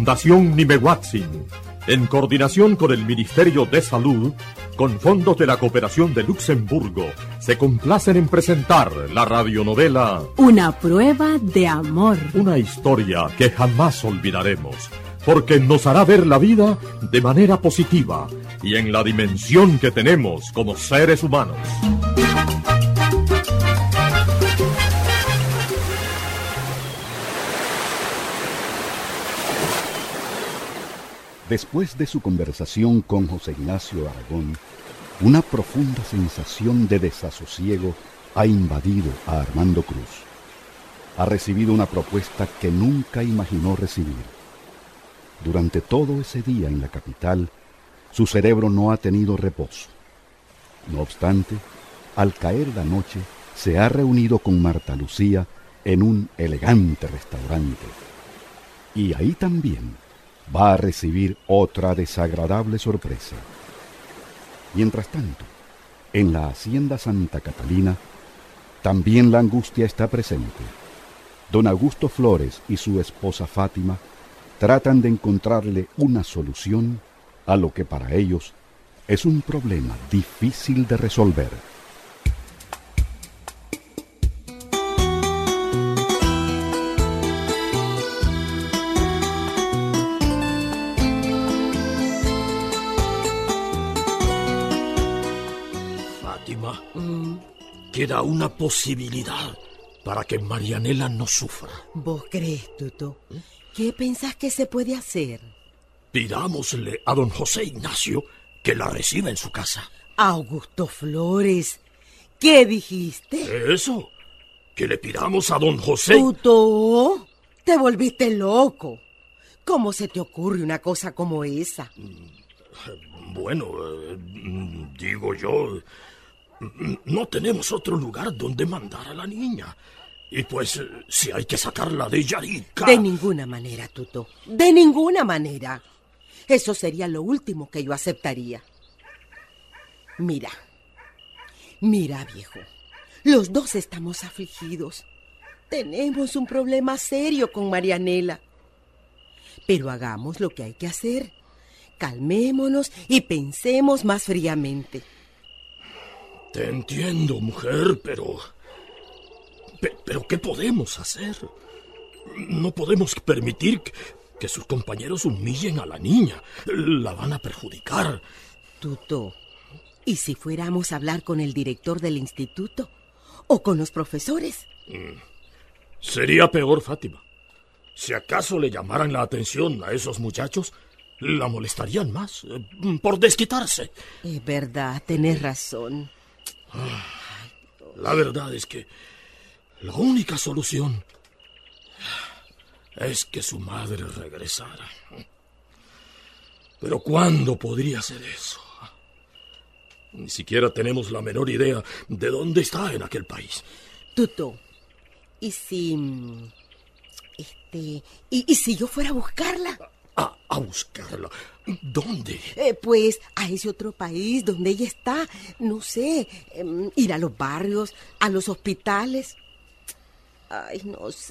Fundación Nimehuatzin, en coordinación con el Ministerio de Salud, con fondos de la Cooperación de Luxemburgo, se complacen en presentar la radionovela Una prueba de amor. Una historia que jamás olvidaremos, porque nos hará ver la vida de manera positiva y en la dimensión que tenemos como seres humanos. Después de su conversación con José Ignacio Aragón, una profunda sensación de desasosiego ha invadido a Armando Cruz. Ha recibido una propuesta que nunca imaginó recibir. Durante todo ese día en la capital, su cerebro no ha tenido reposo. No obstante, al caer la noche, se ha reunido con Marta Lucía en un elegante restaurante. Y ahí también va a recibir otra desagradable sorpresa. Mientras tanto, en la hacienda Santa Catalina, también la angustia está presente. Don Augusto Flores y su esposa Fátima tratan de encontrarle una solución a lo que para ellos es un problema difícil de resolver. Fátima, queda una posibilidad para que Marianela no sufra. ¿Vos crees, Tuto? ¿Qué pensás que se puede hacer? Pidámosle a don José Ignacio que la reciba en su casa. Augusto Flores, ¿qué dijiste? Eso, que le pidamos a don José... Tuto, te volviste loco. ¿Cómo se te ocurre una cosa como esa? Bueno, digo yo, no tenemos otro lugar donde mandar a la niña. Y pues, si hay que sacarla de Yarica... De ninguna manera, Tuto, de ninguna manera. Eso sería lo último que yo aceptaría. Mira, viejo, los dos estamos afligidos. Tenemos un problema serio con Marianela. Pero hagamos lo que hay que hacer. Calmémonos y pensemos más fríamente. Te entiendo, mujer, pero ¿qué podemos hacer? No podemos permitir que sus compañeros humillen a la niña. La van a perjudicar. Tuto, ¿y si fuéramos a hablar con el director del instituto? ¿O con los profesores? Sería peor, Fátima. Si acaso le llamaran la atención a esos muchachos, la molestarían más, por desquitarse. Es verdad, tenés razón. La verdad es que la única solución es que su madre regresara. Pero ¿cuándo podría ser eso? Ni siquiera tenemos la menor idea de dónde está en aquel país. Tuto, ¿y si... ¿Y si yo fuera a buscarla? ¿A buscarla? ¿Dónde? Pues a ese otro país donde ella está. No sé, ir a los barrios, a los hospitales. Ay, no sé.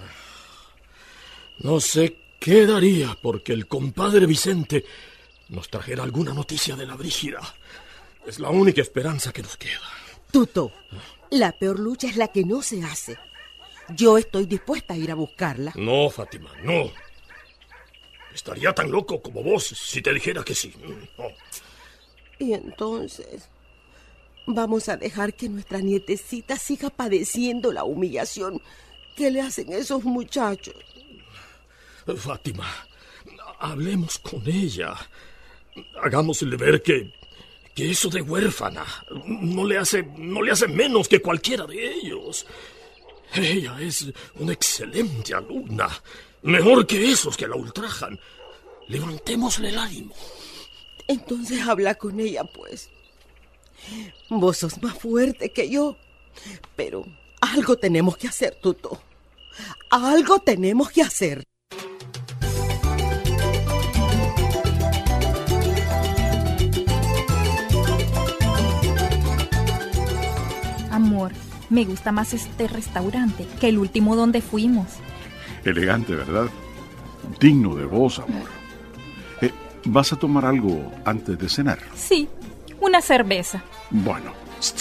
No sé qué daría porque el compadre Vicente nos trajera alguna noticia de la Brígida. Es la única esperanza que nos queda. Tuto, la peor lucha es la que no se hace. Yo estoy dispuesta a ir a buscarla. No, Fátima, no. Estaría tan loco como vos si te dijera que sí. No. Y entonces, vamos a dejar que nuestra nietecita siga padeciendo la humillación que le hacen esos muchachos. Fátima, hablemos con ella. Hagámosle ver que eso de huérfana no le hace menos que cualquiera de ellos. Ella es una excelente alumna, mejor que esos que la ultrajan. Levantémosle el ánimo. Entonces habla con ella, pues. Vos sos más fuerte que yo, pero algo tenemos que hacer, Tuto. Algo tenemos que hacer. Amor, me gusta más este restaurante que el último donde fuimos. Elegante, ¿verdad? Digno de vos, amor. ¿Vas a tomar algo antes de cenar? Sí, una cerveza. Bueno.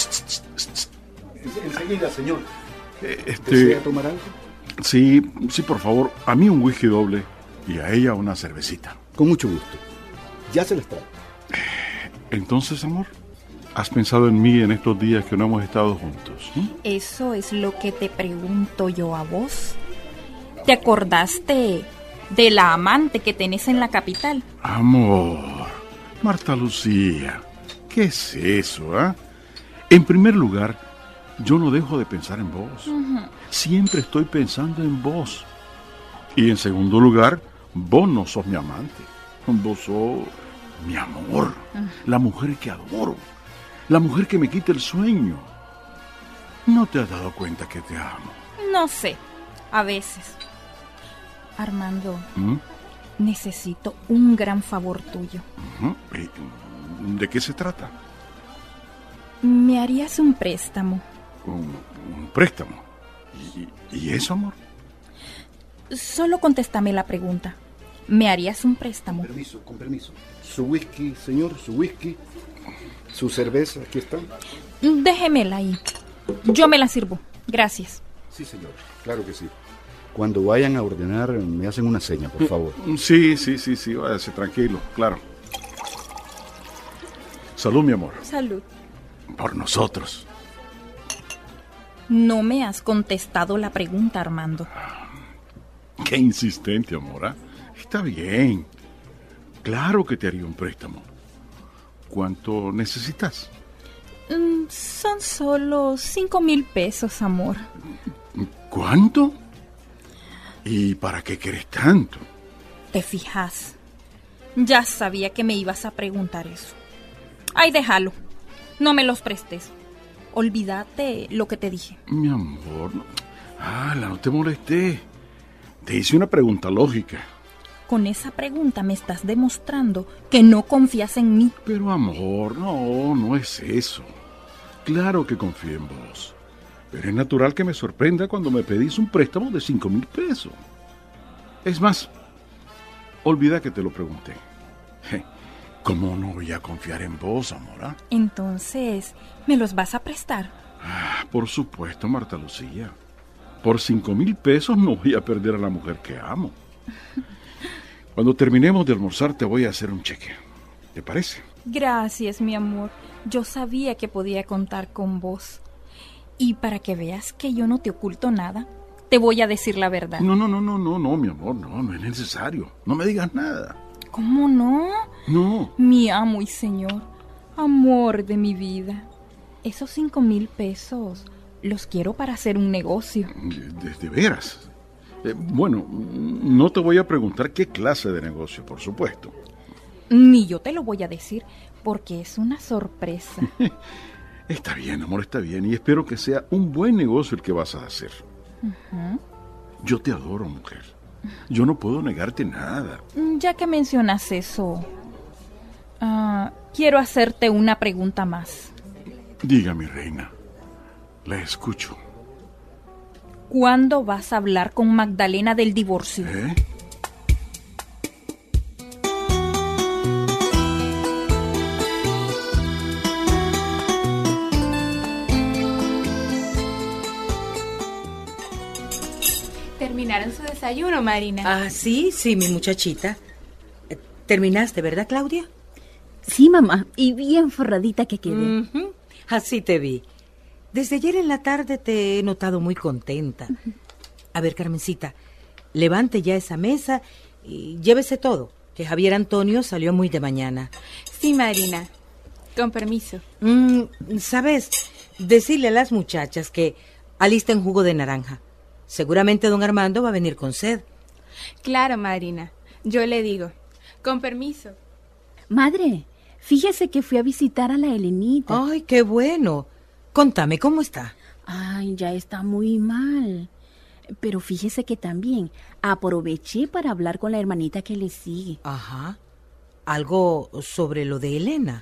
Enseguida, señor. ¿Desea ¿Desea tomar algo? Sí, por favor. A mí un whisky doble y a ella una cervecita. Con mucho gusto. Ya se las traigo. Entonces, amor, ¿has pensado en mí en estos días que no hemos estado juntos? Eso es lo que te pregunto yo a vos. ¿Te acordaste de la amante que tenés en la capital? Amor, Marta Lucía, ¿qué es eso, ah? En primer lugar, yo no dejo de pensar en vos. Siempre estoy pensando en vos. Y en segundo lugar, vos no sos mi amante. Vos sos mi amor, la mujer que adoro, la mujer que me quita el sueño. ¿No te has dado cuenta que te amo? No sé, a veces. Armando, necesito un gran favor tuyo. ¿De qué se trata? ¿Me harías un préstamo? ¿Un préstamo? ¿Y eso, amor? Solo contéstame la pregunta. ¿Me harías un préstamo? Con permiso. Su whisky, señor, su whisky. Su cerveza, aquí está. Déjemela ahí. Yo me la sirvo. Gracias. Sí, señor, claro que sí. Cuando vayan a ordenar, me hacen una seña, por favor. Sí, váyase tranquilo, claro. Salud, mi amor. Salud. Por nosotros. No me has contestado la pregunta, Armando. Qué insistente, amor, ¿eh? Está bien. Claro que te haría un préstamo. ¿Cuánto necesitas? Son solo 5,000 pesos, amor. ¿Cuánto? ¿Y para qué querés tanto? ¿Te fijas? Ya sabía que me ibas a preguntar eso. Ay, déjalo. No me los prestes. Olvídate lo que te dije. Mi amor, no te molesté. Te hice una pregunta lógica. Con esa pregunta me estás demostrando que no confías en mí. Pero amor, no es eso. Claro que confío en vos. Pero es natural que me sorprenda cuando me pedís un préstamo de 5,000 pesos. Es más, olvida que te lo pregunté. ¿Cómo no voy a confiar en vos, amor? Entonces, ¿me los vas a prestar? Por supuesto, Marta Lucía. Por 5,000 pesos no voy a perder a la mujer que amo. Cuando terminemos de almorzar te voy a hacer un cheque. ¿Te parece? Gracias, mi amor. Yo sabía que podía contar con vos. Y para que veas que yo no te oculto nada, te voy a decir la verdad. No, mi amor, no es necesario. No me digas nada. ¿Cómo no? No. Mi amo y señor, amor de mi vida. Esos 5,000 pesos los quiero para hacer un negocio. ¿De veras? Bueno, no te voy a preguntar qué clase de negocio, por supuesto. Ni yo te lo voy a decir, porque es una sorpresa. Está bien, amor, está bien. Y espero que sea un buen negocio el que vas a hacer. Yo te adoro, mujer. Yo no puedo negarte nada. Ya que mencionas eso, quiero hacerte una pregunta más. Diga, mi reina. La escucho. ¿Cuándo vas a hablar con Magdalena del divorcio? ¿Terminaron su desayuno, Marina? Sí, mi muchachita. ¿Terminaste, verdad, Claudia? Sí, mamá, y bien forradita que quedé. Así te vi. Desde ayer en la tarde te he notado muy contenta. A ver, Carmencita, levante ya esa mesa y llévese todo, que Javier Antonio salió muy de mañana. Sí, Marina, con permiso. ¿Sabes? Decirle a las muchachas que alisten jugo de naranja. Seguramente don Armando va a venir con sed. Claro, Marina, yo le digo. Con permiso. Madre, fíjese que fui a visitar a la Helenita. Ay, qué bueno. Contame, ¿cómo está? Ay, ya está muy mal. Pero fíjese que también aproveché para hablar con la hermanita que le sigue. Ajá. ¿Algo sobre lo de Elena?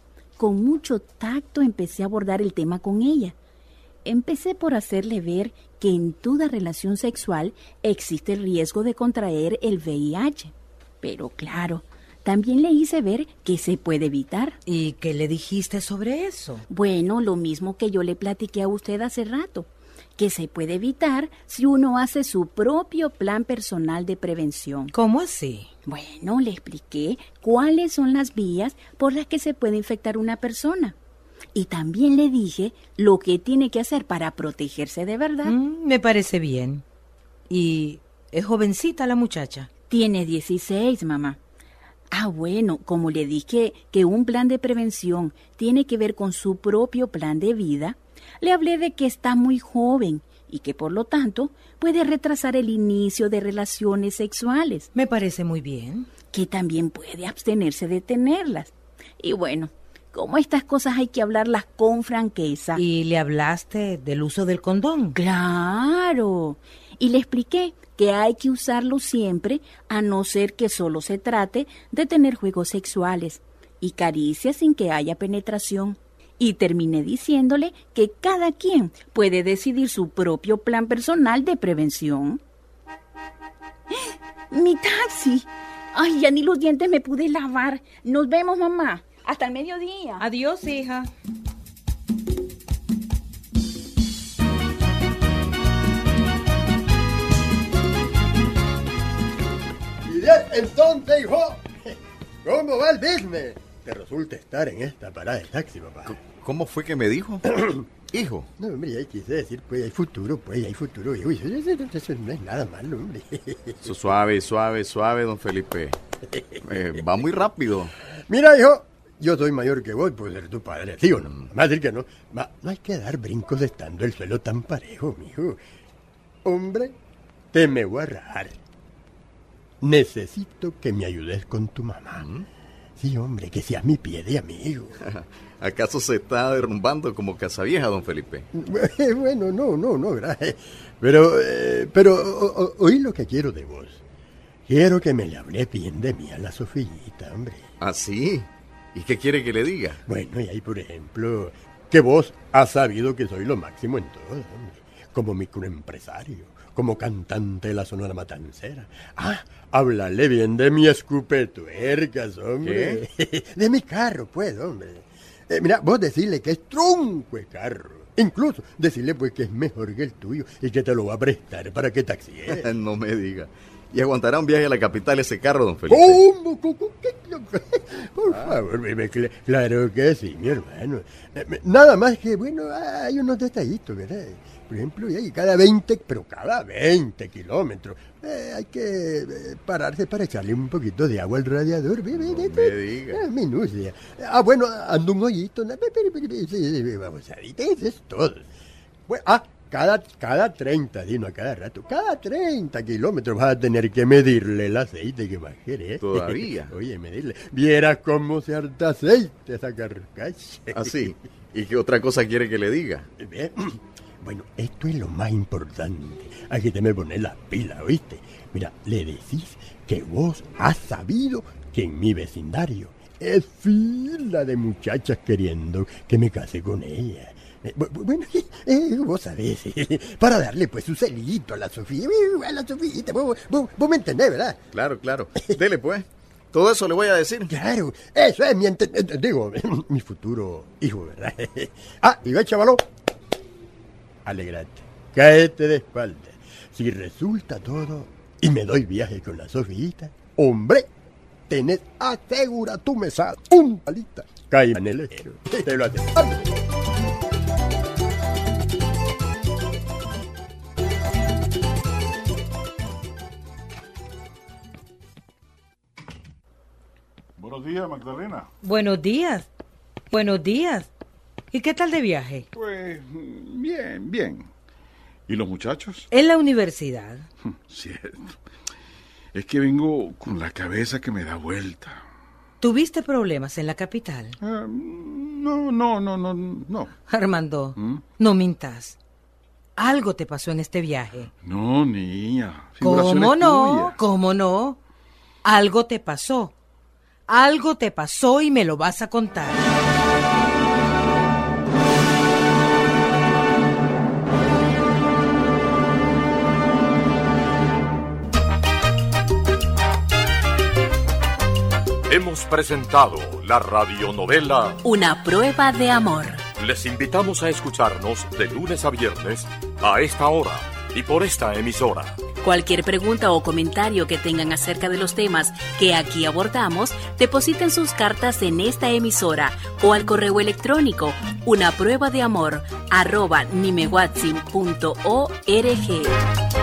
Con mucho tacto empecé a abordar el tema con ella. Empecé por hacerle ver que en toda relación sexual existe el riesgo de contraer el VIH. Pero claro, también le hice ver que se puede evitar. ¿Y qué le dijiste sobre eso? Bueno, lo mismo que yo le platiqué a usted hace rato, que se puede evitar si uno hace su propio plan personal de prevención. ¿Cómo así? Bueno, le expliqué cuáles son las vías por las que se puede infectar una persona. Y también le dije lo que tiene que hacer para protegerse de verdad. Me parece bien. ¿Y es jovencita la muchacha? Tiene 16, mamá. Ah, bueno, como le dije que un plan de prevención tiene que ver con su propio plan de vida, le hablé de que está muy joven y que por lo tanto puede retrasar el inicio de relaciones sexuales. Me parece muy bien. Que también puede abstenerse de tenerlas. Y bueno, como estas cosas hay que hablarlas con franqueza. ¿Y le hablaste del uso del condón? ¡Claro! Y le expliqué que hay que usarlo siempre, a no ser que solo se trate de tener juegos sexuales y caricias sin que haya penetración. Y terminé diciéndole que cada quien puede decidir su propio plan personal de prevención. ¡Mi taxi! ¡Ay, ya ni los dientes me pude lavar! Nos vemos, mamá. Hasta el mediodía. Adiós, hija. Y entonces, hijo, ¿cómo va el business? Te resulta estar en esta parada de taxi, papá. ¿Cómo fue que me dijo? Hijo. No, hombre, ya quise decir, pues hay futuro, hijo. Eso no es nada malo, hombre. Suave, don Felipe. Va muy rápido. Mira, hijo, yo soy mayor que vos, puedo ser tu padre, ¿sí o no? Más decir que no. No hay que dar brincos estando el suelo tan parejo, mijo. Hombre, te me voy a rajar. Necesito que me ayudes con tu mamá. Sí, hombre, que seas mi pie de amigo. ¿Acaso se está derrumbando como Casavieja, don Felipe? Bueno, no, gracias. Pero oí lo que quiero de vos. Quiero que me le hablé bien de mí a la Sofillita, hombre. ¿Ah, sí? ¿Y qué quiere que le diga? Bueno, y ahí, por ejemplo, que vos has sabido que soy lo máximo en todo, hombre. Como microempresario, como cantante de la Sonora Matancera. Háblale bien de mi escupetuercas, hombre. ¿Qué? De mi carro, pues, hombre. Mira, vos decirle que es trunco el carro. Incluso decirle, pues, que es mejor que el tuyo y que te lo va a prestar para que taxíe. No me diga. ¿Y aguantará un viaje a la capital ese carro, don Felipe? ¿Cómo? Por favor, claro que sí, mi hermano. Nada más que, bueno, hay unos detallitos, ¿verdad? Por ejemplo, cada 20 kilómetros hay que pararse para echarle un poquito de agua al radiador. No me diga. Minucia. Bueno, ando un hoyito. Vamos a ver, eso es todo. Bueno, cada 30, Dino, a cada rato, cada 30 kilómetros vas a tener que medirle el aceite que va a querer. ¿Todavía? Oye, medirle. Vieras cómo se harta aceite esa carcacha. ¿Ah, sí? ¿Y qué otra cosa quiere que le diga? Bueno, esto es lo más importante. Aquí te me pones las pilas, ¿oíste? Mira, le decís que vos has sabido que en mi vecindario es fila de muchachas queriendo que me case con ella. Bueno, vos sabés, para darle pues su celito a la Sofía. A la Sofía, vos me entendés, ¿verdad? Claro. Dele pues. Todo eso le voy a decir. Claro, eso es mi futuro hijo, ¿verdad? Y ve, chavalo. Alegrate, cáete de espalda. Si resulta todo y me doy viaje con la Sofita, hombre, tenés asegura tu mesada, un palita. Cae en el ejero, te lo hace. Buenos días, Magdalena. Buenos días. ¿Y qué tal de viaje? Pues, bien. ¿Y los muchachos? En la universidad. Cierto. Es que vengo con la cabeza que me da vuelta. ¿Tuviste problemas en la capital? No. Armando, no mintas. Algo te pasó en este viaje. No, niña. ¿Cómo no? Algo te pasó. Algo te pasó y me lo vas a contar. hemos presentado la radionovela Una prueba de amor. Les invitamos a escucharnos de lunes a viernes a esta hora y por esta emisora. Cualquier pregunta o comentario que tengan acerca de los temas que aquí abordamos, depositen sus cartas en esta emisora o al correo electrónico unapruebadeamor@nimewatsin.org.